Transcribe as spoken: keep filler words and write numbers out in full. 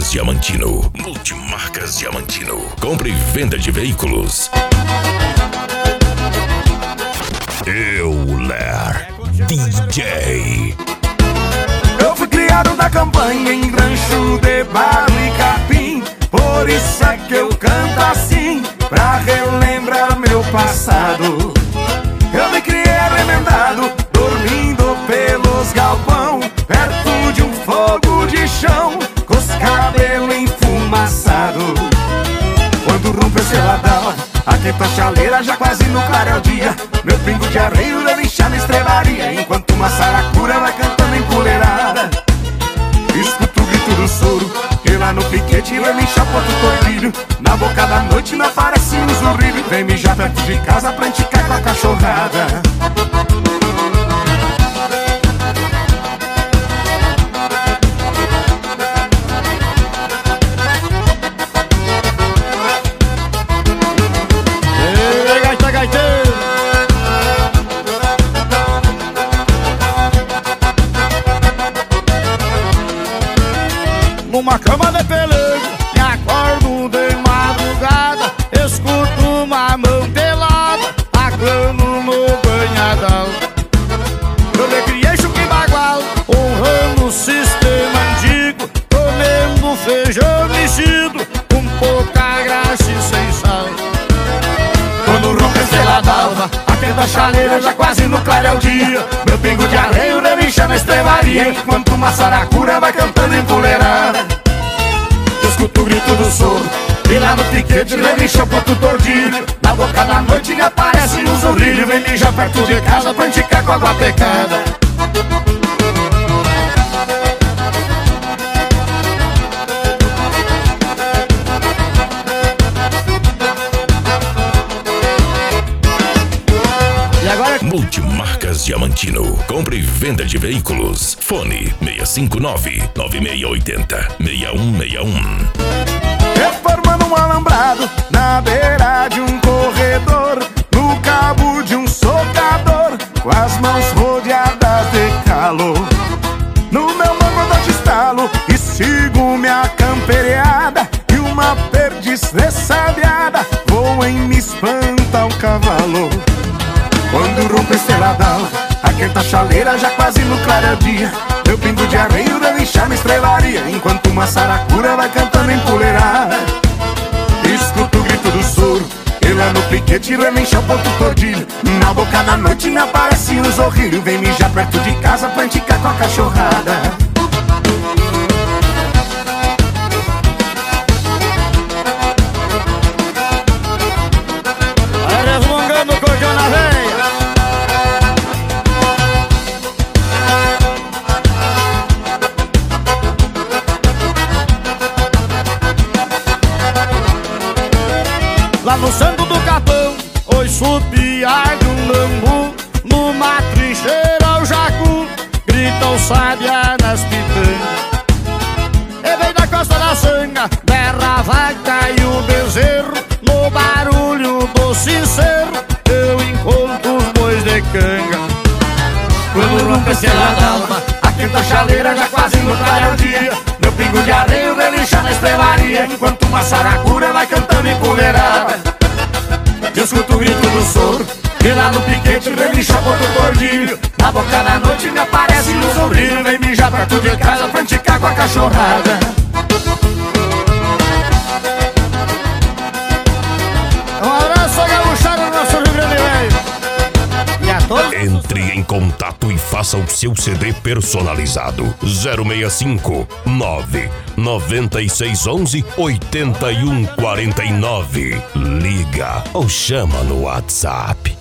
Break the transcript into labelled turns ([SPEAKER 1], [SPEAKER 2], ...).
[SPEAKER 1] Multimarcas Diamantino. Multimarcas Diamantino. Compra e venda de veículos. Euler D J.
[SPEAKER 2] Eu fui criado na campanha em rancho de barro e capim. Por isso é que eu canto assim, pra relembrar meu passado. Eu me criei arremendado, dormindo pelos galpão, perto de um fogo de chão, com os cabelos enfumaçados. Quando rompe o seladão, aquenta a chaleira já quase no clareio dia. Meu pingo de arreio deve inchar na estrebaria, enquanto uma saracura vai cantando empoleirada. Escuto o grito do soro, e lá no piquete vai me inchar pro tordilho. Na boca da noite não aparece um zurrilho. Vem mijar perto de casa pra enticar com a cachorrada.
[SPEAKER 3] Numa cama de pelego, me acordo de madrugada, escuto uma mão pelada, aglando no banhadal. Eu me criei chuque bagual, honrando o sistema antigo, comendo feijão mexido, com pouca graxa e sem sal. Quando rompe a estrela d'alva, aquenta a chaleira já quase no clareio dia. Meu pingo de arreio deve inchar na estrebaria, enquanto uma saracura vai cantando empoleirada. Escuto o grito do soro, e lá no piquete deve inchar pro tordilho. Na boca da noite me aparece um zurrilho. Vem mijar perto de casa pra enticar com água pecada.
[SPEAKER 1] Multimarcas Diamantino. Compra e venda de veículos. Fone seis cinco nove, nove seis oito zero, seis um seis um.
[SPEAKER 2] Reformando um alambrado na beira de um corredor, no cabo de um socador, com as mãos rodeadas de calor. No meu mango eu te estalo e sigo minha camperiada, e uma perdiz ressabiada voa e me espanta um cavalo. Quando rompe a estrela d'alva, aquenta a chaleira já quase no clareio dia. Meu pingo de arreio deve inchar na estrelaria, enquanto uma saracura vai cantando empoleirada. Escuto o grito do soro, e lá no piquete vai inchar o ponto tordilho. Na boca da noite me aparece um zorrilho. Vem mijar perto de casa pra enticar com a cachorrada.
[SPEAKER 3] Lá no santo do capão, ouço o piar de um lambu. Numa trincheira o jacu grita o sábia nas pitangas. E vem da costa da sanga, berra a vaca e o bezerro. No barulho do sincero eu encontro os bois de canga. Quando rompe a estrela d'alva, aquenta a chaleira já quase no clareio dia. Meu pingo de areia deve inchar na estrebaria, enquanto uma saracura vai cantando empoleirada. Eu escuto o grito do soro, e lá no piquete vem mijar pro tordilho. Na boca da noite me aparece um zurrilho. Vem mijar perto de casa pra enticar com a cachorrada. Um abraço, gaúchada do nosso Rio Grande Velho. E a todos.
[SPEAKER 1] Entre em contato e faça o seu C D personalizado. zero seis cinco, nove nove seis um um, oito um quatro nove. Liga ou chama no WhatsApp.